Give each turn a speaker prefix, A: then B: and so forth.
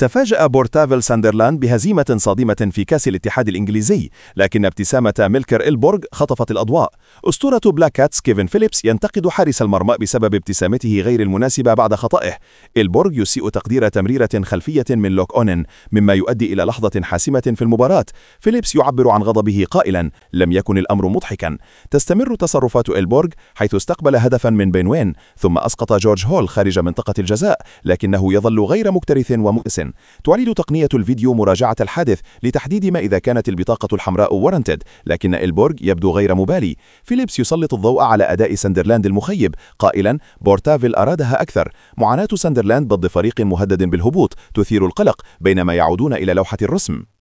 A: تفاجأ بورتافيل ساندرلاند بهزيمة صادمة في كأس الاتحاد الإنجليزي، لكن ابتسامة ميلكر إلبورغ خطفت الأضواء. أسطورة بلاك كاتس كيفن فيليبس ينتقد حارس المرمى بسبب ابتسامته غير المناسبة بعد خطئه. إلبورغ يسيء تقدير تمريرة خلفية من لوك أونن، مما يؤدي إلى لحظة حاسمة في المباراة. فيليبس يعبر عن غضبه قائلا: لم يكن الأمر مضحكا. تستمر تصرفات إلبورغ حيث استقبل هدفا من بينوين، ثم أسقط جورج هول خارج منطقة الجزاء، لكنه يظل غير مكترث ومؤس. تعيد تقنية الفيديو مراجعة الحادث لتحديد ما إذا كانت البطاقة الحمراء ورنتد، لكن إلبورغ يبدو غير مبالي. فيليبس يسلط الضوء على أداء ساندرلاند المخيب قائلا: بورتافيل أرادها أكثر. معاناة ساندرلاند ضد فريق مهدد بالهبوط تثير القلق بينما يعودون إلى لوحة الرسم.